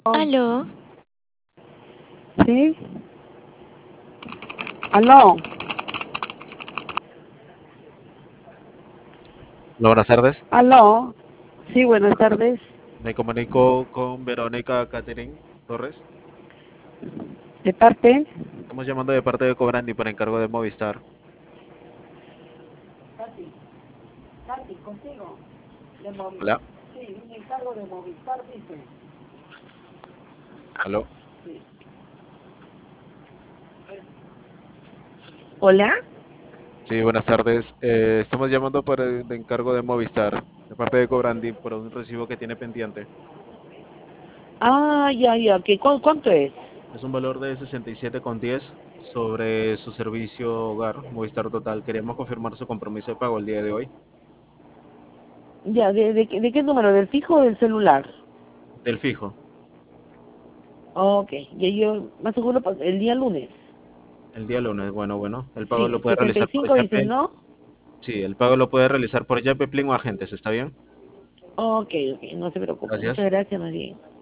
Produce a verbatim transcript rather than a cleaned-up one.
Aló, ¿Sí? Aló, Hola, buenas tardes. aló. Sí, buenas tardes. Me comunico con Verónica Catherine Torres. ¿De parte? Estamos llamando de parte de Cobrandi por encargo de Movistar. Katy, Katy, contigo. De Movistar. Hola, Sí, me encargo de Movistar, dice. aló. Sí. Hola. Sí, buenas tardes. Eh, estamos llamando por el de encargo de Movistar, de parte de Cobrandi por un recibo que tiene pendiente. Ah, ya, ya. ¿Qué, cu- ¿Cuánto es? Es un valor de sesenta y siete con diez sobre su servicio hogar, Movistar Total. Queríamos confirmar su compromiso de pago el día de hoy. Ya, ¿de, de, qué- de qué número? ¿Del fijo o del celular? Del fijo, Ok, y yo más seguro pa- el día lunes. el día lunes. Bueno, bueno. El pago lo Sí, puede setenta y realizar por cinco dices, Yape. ¿no? Sí, el pago lo puede realizar por Yape, Plin o Agentes. ¿Está bien? Ok, ok, no se preocupe. Muchas Gracias. gracias, más bien.